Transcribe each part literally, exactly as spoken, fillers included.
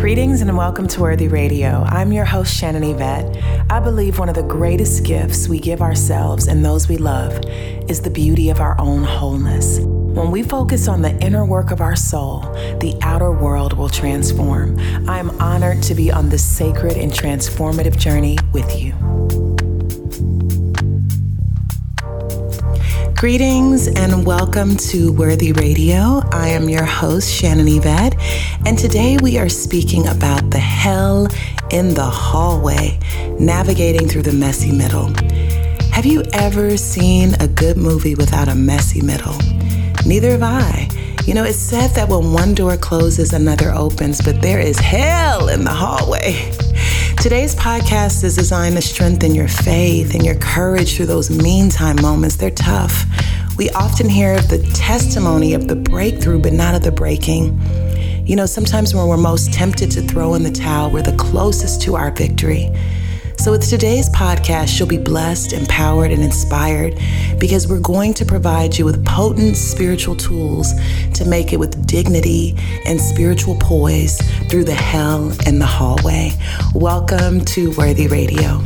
Greetings and welcome to Worthy Radio. I'm your host, Shannon Yvette. I believe one of the greatest gifts we give ourselves and those we love is the beauty of our own wholeness. When we focus on the inner work of our soul, the outer world will transform. I am honored to be on this sacred and transformative journey with you. Greetings and welcome to Worthy Radio. I am your host, Shannon Yvette, and today we are speaking about the hell in the hallway, navigating through the messy middle. Have you ever seen a good movie without a messy middle? Neither have I. You know, it's said that when one door closes, another opens, but there is hell in the hallway. Today's podcast is designed to strengthen your faith and your courage through those meantime moments. They're tough. We often hear the testimony of the breakthrough, but not of the breaking. You know, sometimes when we're most tempted to throw in the towel, we're the closest to our victory. So with today's podcast, you'll be blessed, empowered, and inspired because we're going to provide you with potent spiritual tools to make it with dignity and spiritual poise through the hell in the hallway. Welcome to Worthy Radio.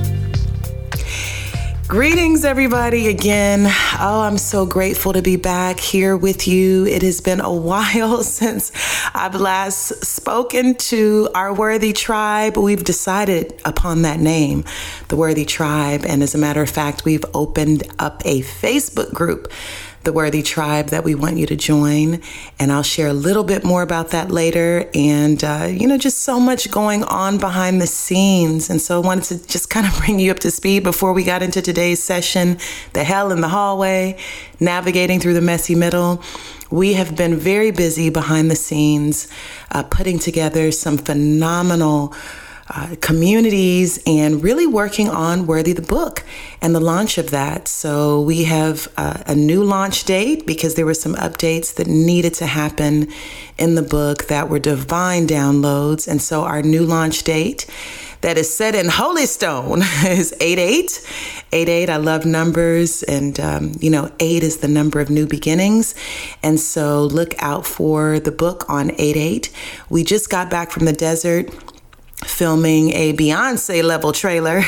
Greetings, everybody, again. Oh, I'm so grateful to be back here with you. It has been a while since I've last spoken to our Worthy Tribe. We've decided upon that name, the Worthy Tribe. And as a matter of fact, we've opened up a Facebook group, the Worthy Tribe, that we want you to join. And I'll share a little bit more about that later. And, uh, you know, just so much going on behind the scenes. And so I wanted to just kind of bring you up to speed before we got into today's session, the hell in the hallway, navigating through the messy middle. We have been very busy behind the scenes, uh, putting together some phenomenal Uh, communities and really working on Worthy the book and the launch of that. So we have uh, a new launch date because there were some updates that needed to happen in the book that were divine downloads. And so our new launch date that is set in holy stone is eight eight. eight eight, I love numbers. And, um, you know, eight is the number of new beginnings. And so look out for the book on eight eight. We just got back from the desert filming a Beyonce level trailer.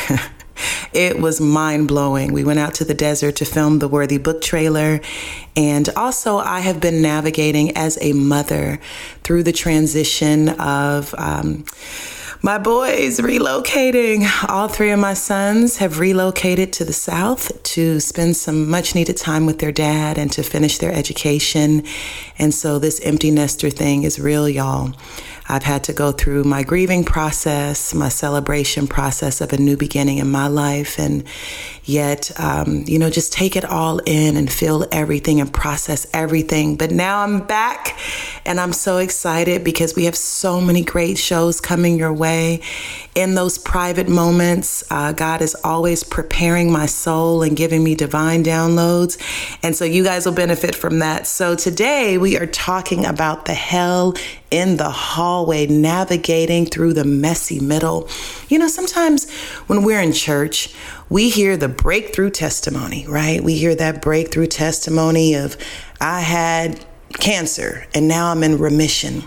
It was mind-blowing. We went out to the desert to film the Worthy book trailer. And also I have been navigating as a mother through the transition of um, my boys relocating. All three of my sons have relocated to the South to spend some much needed time with their dad and to finish their education. And so this empty nester thing is real, y'all. I've had to go through my grieving process, my celebration process of a new beginning in my life, and yet, um, you know, just take it all in and feel everything and process everything. But now I'm back and I'm so excited because we have so many great shows coming your way. In those private moments, uh, God is always preparing my soul and giving me divine downloads. And so you guys will benefit from that. So today we are talking about the hell in the hallway, navigating through the messy middle. You know, sometimes when we're in church, we hear the breakthrough testimony, right? We hear that breakthrough testimony of, I had cancer and now I'm in remission.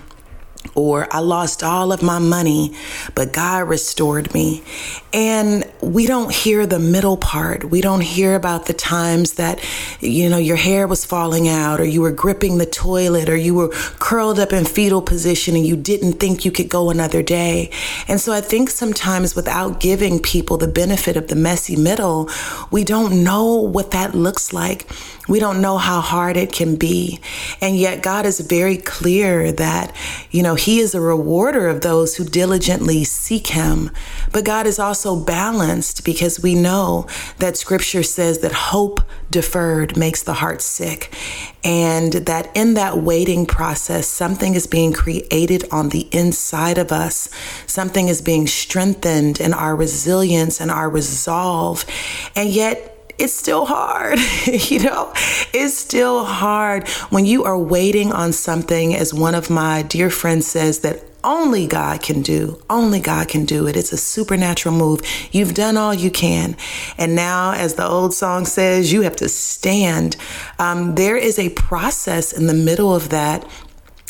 Or I lost all of my money, but God restored me. And we don't hear the middle part. We don't hear about the times that, you know, your hair was falling out, or you were gripping the toilet, or you were curled up in fetal position and you didn't think you could go another day. And so I think sometimes without giving people the benefit of the messy middle, we don't know what that looks like. We don't know how hard it can be. And yet God is very clear that, you know, He is a rewarder of those who diligently seek Him. But God is also balanced because we know that Scripture says that hope deferred makes the heart sick. And that in that waiting process, something is being created on the inside of us. Something is being strengthened in our resilience and our resolve. And yet, it's still hard, you know, it's still hard when you are waiting on something, as one of my dear friends says, that only God can do. Only God can do it. It's a supernatural move. You've done all you can. And now, as the old song says, you have to stand. Um, there is a process in the middle of that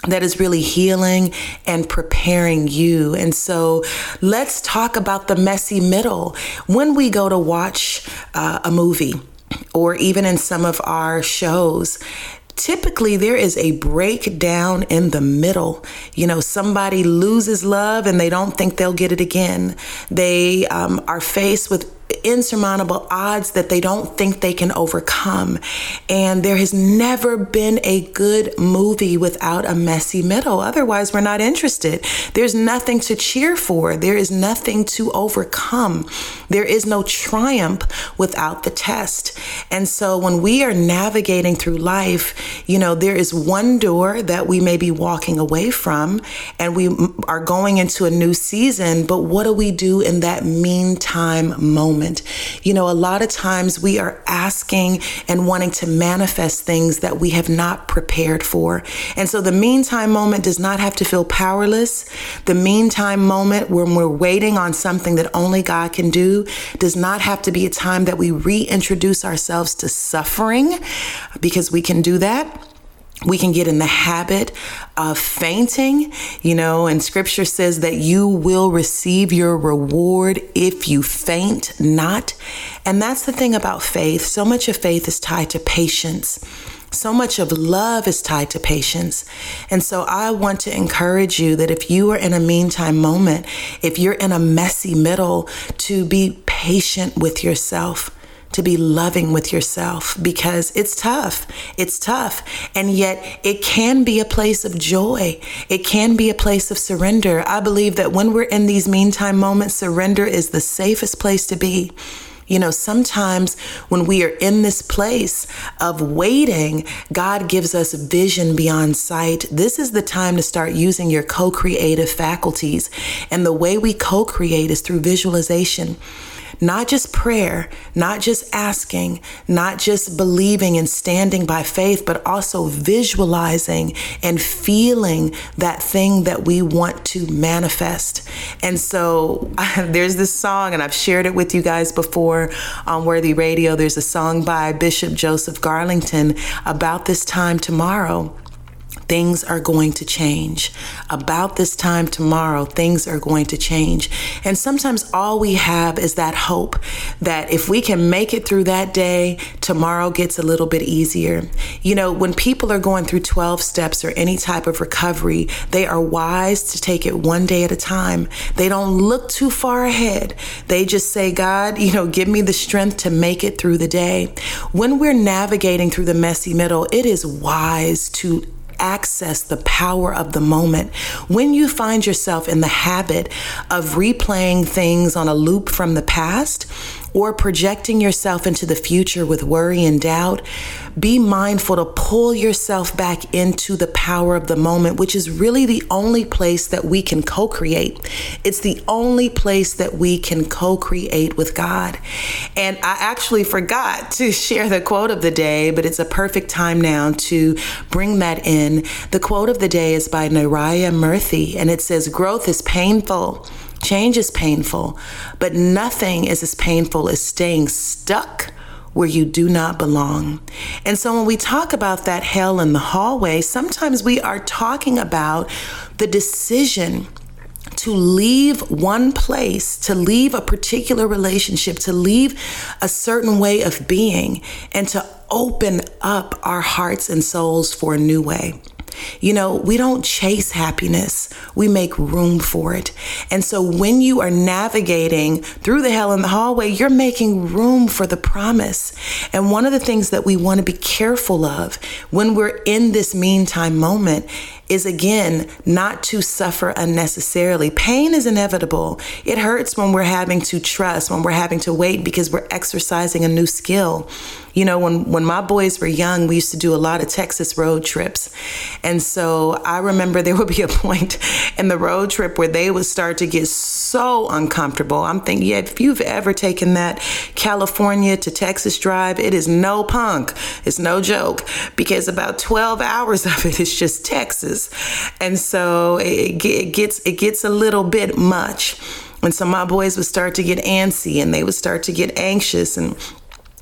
that is really healing and preparing you. And so let's talk about the messy middle. When we go to watch uh, a movie, or even in some of our shows, typically there is a breakdown in the middle. You know, somebody loses love and they don't think they'll get it again. They um, are faced with insurmountable odds that they don't think they can overcome. And there has never been a good movie without a messy middle. Otherwise, we're not interested. There's nothing to cheer for. There is nothing to overcome. There is no triumph without the test. And so when we are navigating through life, you know, there is one door that we may be walking away from, and we are going into a new season. But what do we do in that meantime moment? You know, a lot of times we are asking and wanting to manifest things that we have not prepared for. And so the meantime moment does not have to feel powerless. The meantime moment when we're waiting on something that only God can do does not have to be a time that we reintroduce ourselves to suffering, because we can do that. We can get in the habit of fainting, you know, and scripture says that you will receive your reward if you faint not. And that's the thing about faith. So much of faith is tied to patience. So much of love is tied to patience. And so I want to encourage you that if you are in a meantime moment, if you're in a messy middle, to be patient with yourself, to be loving with yourself, because it's tough. It's tough. And yet it can be a place of joy. It can be a place of surrender. I believe that when we're in these meantime moments, surrender is the safest place to be. You know, sometimes when we are in this place of waiting, God gives us vision beyond sight. This is the time to start using your co-creative faculties. And the way we co-create is through visualization. Not just prayer, not just asking, not just believing and standing by faith, but also visualizing and feeling that thing that we want to manifest. And so there's this song, and I've shared it with you guys before on Worthy Radio. There's a song by Bishop Joseph Garlington about this time tomorrow. Things are going to change. About this time tomorrow, things are going to change. And sometimes all we have is that hope that if we can make it through that day, tomorrow gets a little bit easier. You know, when people are going through twelve steps or any type of recovery, they are wise to take it one day at a time. They don't look too far ahead. They just say, God, you know, give me the strength to make it through the day. When we're navigating through the messy middle, it is wise to access the power of the moment. When you find yourself in the habit of replaying things on a loop from the past, or projecting yourself into the future with worry and doubt, be mindful to pull yourself back into the power of the moment, which is really the only place that we can co-create. It's the only place that we can co-create with God. And I actually forgot to share the quote of the day, but it's a perfect time now to bring that in. The quote of the day is by Naraya Murthy, and it says, "Growth is painful. Change is painful, but nothing is as painful as staying stuck where you do not belong." And so when we talk about that hell in the hallway, sometimes we are talking about the decision to leave one place, to leave a particular relationship, to leave a certain way of being, and to open up our hearts and souls for a new way. You know, we don't chase happiness. We make room for it. And so when you are navigating through the hell in the hallway, you're making room for the promise. And one of the things that we want to be careful of when we're in this meantime moment is, again, not to suffer unnecessarily. Pain is inevitable. It hurts when we're having to trust, when we're having to wait because we're exercising a new skill. You know, when, when my boys were young, we used to do a lot of Texas road trips. And so I remember there would be a point in the road trip where they would start to get so uncomfortable. I'm thinking, yeah, if you've ever taken that California to Texas drive, it is no punk. It's no joke, because about twelve hours of it is just Texas. And so it, it gets it gets a little bit much. And so my boys would start to get antsy and they would start to get anxious. And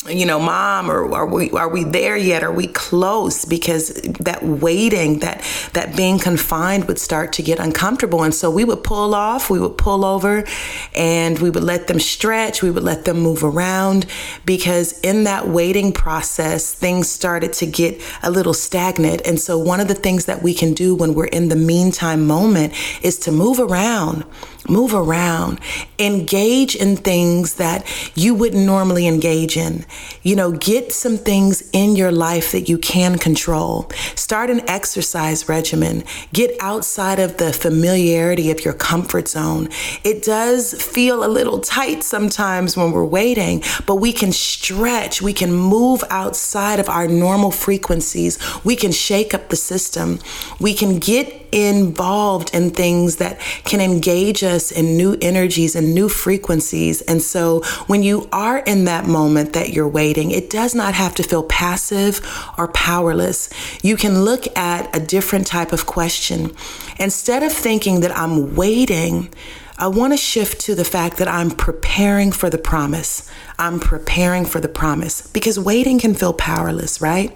you know, mom, or are we are we there yet? Are we close? Because that waiting, that that being confined would start to get uncomfortable. And so we would pull off, we would pull over, and we would let them stretch, we would let them move around, because in that waiting process, things started to get a little stagnant. And so one of the things that we can do when we're in the meantime moment is to move around. Move around, engage in things that you wouldn't normally engage in. You know, get some things in your life that you can control. Start an exercise regimen. Get outside of the familiarity of your comfort zone. It does feel a little tight sometimes when we're waiting, but we can stretch. We can move outside of our normal frequencies. We can shake up the system. We can get involved in things that can engage us in new energies and new frequencies. And so when you are in that moment that you're waiting, it does not have to feel passive or powerless. You can look at a different type of question. Instead of thinking that I'm waiting, I want to shift to the fact that I'm preparing for the promise. I'm preparing for the promise, because waiting can feel powerless, right?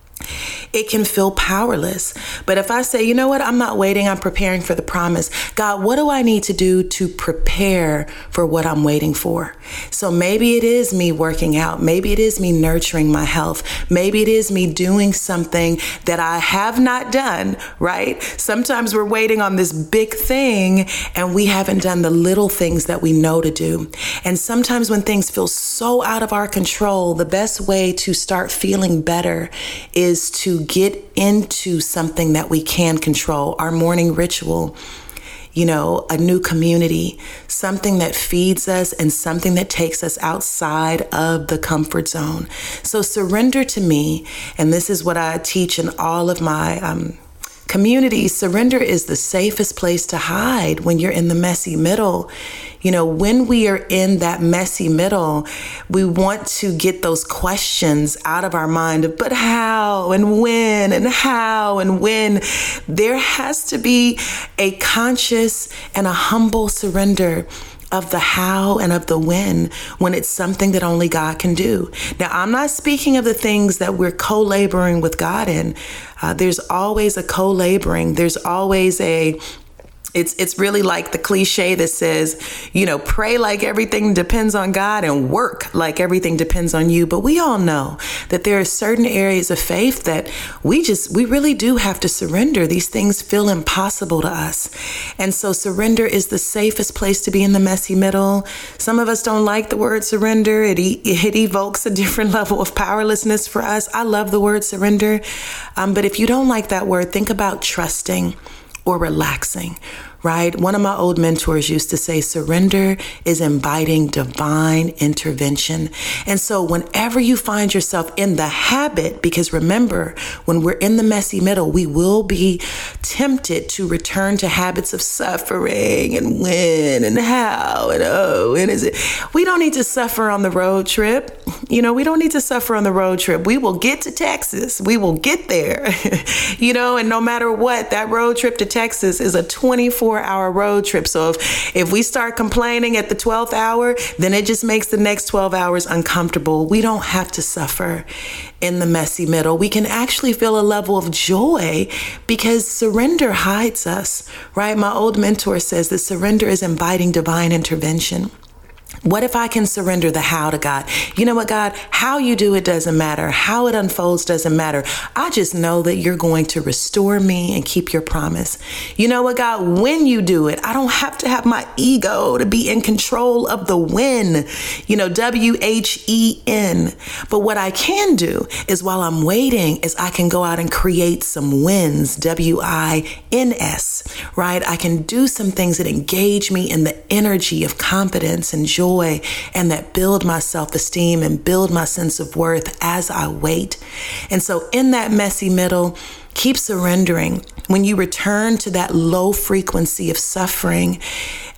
It can feel powerless. But if I say, you know what, I'm not waiting, I'm preparing for the promise. God, what do I need to do to prepare for what I'm waiting for? So maybe it is me working out. Maybe it is me nurturing my health. Maybe it is me doing something that I have not done, right? Sometimes we're waiting on this big thing and we haven't done the little things that we know to do. And sometimes when things feel so out of our control, the best way to start feeling better is to get into something that we can control. Our morning ritual, you know, a new community, something that feeds us and something that takes us outside of the comfort zone. So surrender to me. And this is what I teach in all of my um, communities. Surrender is the safest place to hide when you're in the messy middle. You know, when we are in that messy middle, we want to get those questions out of our mind of, but how and when and how and when. There has to be a conscious and a humble surrender of the how and of the when, when it's something that only God can do. Now, I'm not speaking of the things that we're co-laboring with God in. Uh, there's always a co-laboring. There's always a It's it's really like the cliche that says, you know, pray like everything depends on God and work like everything depends on you. But we all know that there are certain areas of faith that we just, we really do have to surrender. These things feel impossible to us. And so surrender is the safest place to be in the messy middle. Some of us don't like the word surrender. It, it evokes a different level of powerlessness for us. I love the word surrender. Um, but if you don't like that word, think about trusting or relaxing, right? One of my old mentors used to say, surrender is inviting divine intervention. And so whenever you find yourself in the habit, because remember, when we're in the messy middle, we will be tempted to return to habits of suffering and when and how and oh, and is it? We don't need to suffer on the road trip. You know, we don't need to suffer on the road trip. We will get to Texas. We will get there, you know, and no matter what, that road trip to Texas is a twenty-four hour road trip. So if, if we start complaining at the twelfth hour, then it just makes the next twelve hours uncomfortable. We don't have to suffer in the messy middle. We can actually feel a level of joy because surrender hides us, right? My old mentor says that surrender is inviting divine intervention. What if I can surrender the how to God? You know what, God, how you do it doesn't matter. How it unfolds doesn't matter. I just know that you're going to restore me and keep your promise. You know what, God, when you do it, I don't have to have my ego to be in control of the when, you know, W H E N. But what I can do is while I'm waiting is I can go out and create some wins, W I N S, right? I can do some things that engage me in the energy of confidence and joy, and that build my self-esteem and build my sense of worth as I wait. And so in that messy middle, keep surrendering. When you return to that low frequency of suffering,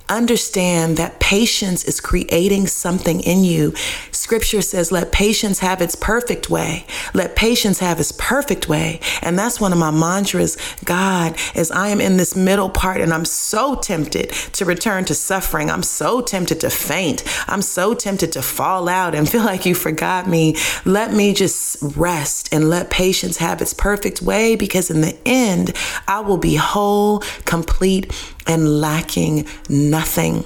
understand that patience is creating something in you. Scripture says, let patience have its perfect way. Let patience have its perfect way. And that's one of my mantras. God, as I am in this middle part and I'm so tempted to return to suffering, I'm so tempted to faint, I'm so tempted to fall out and feel like you forgot me, let me just rest and let patience have its perfect way, because in the end, I will be whole, complete, and lacking nothing.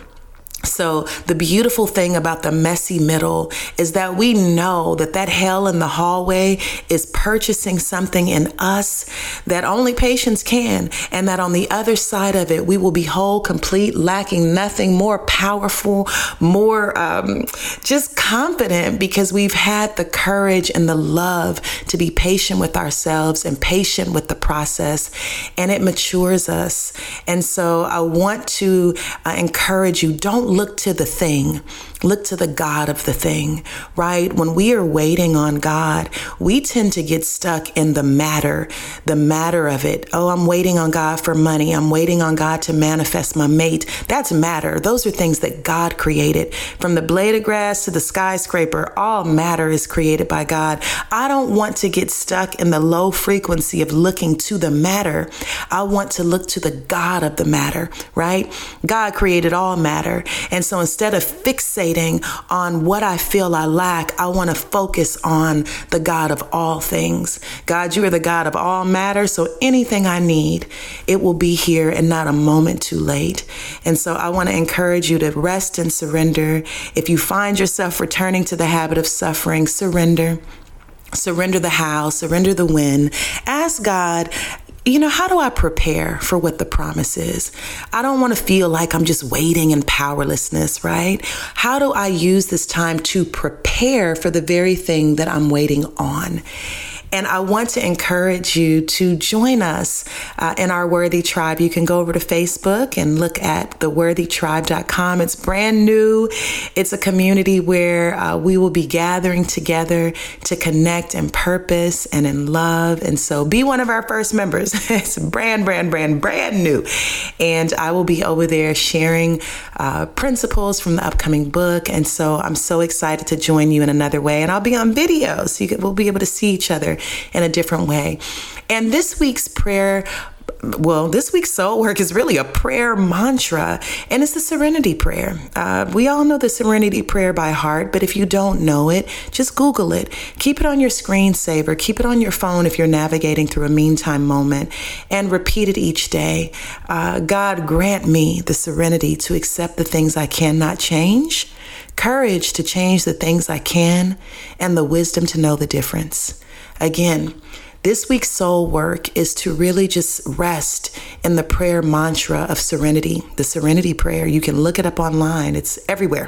So the beautiful thing about the messy middle is that we know that that hell in the hallway is purchasing something in us that only patience can, and that on the other side of it, we will be whole, complete, lacking nothing, more powerful, more um, just confident, because we've had the courage and the love to be patient with ourselves and patient with the process, and it matures us. And so I want to uh, encourage you, don't look to the thing, look to the God of the thing, right? When we are waiting on God, we tend to get stuck in the matter, the matter of it. Oh, I'm waiting on God for money. I'm waiting on God to manifest my mate. That's matter. Those are things that God created. From the blade of grass to the skyscraper, all matter is created by God. I don't want to get stuck in the low frequency of looking to the matter. I want to look to the God of the matter, right? God created all matter. And so instead of fixating on what I feel I lack, I want to focus on the God of all things. God, you are the God of all matter. So anything I need, it will be here and not a moment too late. And so I want to encourage you to rest and surrender. If you find yourself returning to the habit of suffering, surrender. Surrender the how, surrender the when. Ask God, you know, how do I prepare for what the promise is? I don't want to feel like I'm just waiting in powerlessness, right? How do I use this time to prepare for the very thing that I'm waiting on? And I want to encourage you to join us uh, in our Worthy Tribe. You can go over to Facebook and look at the worthy tribe dot com. It's brand new. It's a community where uh, we will be gathering together to connect in purpose and in love. And so be one of our first members. It's brand, brand, brand, brand new. And I will be over there sharing uh, principles from the upcoming book. And so I'm so excited to join you in another way. And I'll be on video, so you can, we'll be able to see each other in a different way. And this week's prayer, well, this week's soul work is really a prayer mantra, and it's the Serenity Prayer. Uh, we all know the Serenity Prayer by heart, but if you don't know it, just Google it. Keep it on your screensaver. Keep it on your phone if you're navigating through a meantime moment, and repeat it each day. Uh, God, grant me the serenity to accept the things I cannot change, courage to change the things I can, and the wisdom to know the difference. Again, this week's soul work is to really just rest in the prayer mantra of serenity, the Serenity Prayer. You can look it up online. It's everywhere.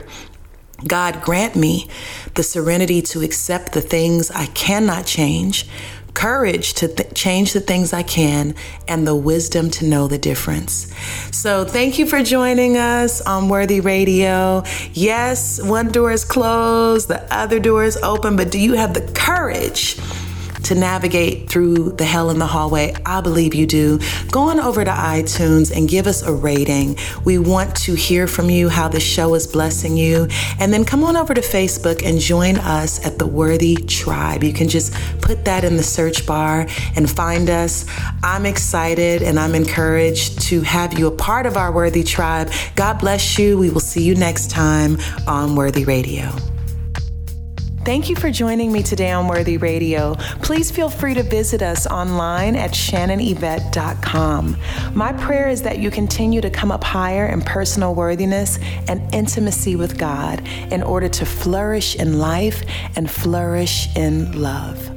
God, grant me the serenity to accept the things I cannot change, courage to th- change the things I can, and the wisdom to know the difference. So thank you for joining us on Worthy Radio. Yes, one door is closed, the other door is open, but do you have the courage to navigate through the hell in the hallway? I believe you do. Go on over to iTunes and give us a rating. We want to hear from you how the show is blessing you. And then come on over to Facebook and join us at the Worthy Tribe. You can just put that in the search bar and find us. I'm excited and I'm encouraged to have you a part of our Worthy Tribe. God bless you. We will see you next time on Worthy Radio. Thank you for joining me today on Worthy Radio. Please feel free to visit us online at shannon yvette dot com. My prayer is that you continue to come up higher in personal worthiness and intimacy with God in order to flourish in life and flourish in love.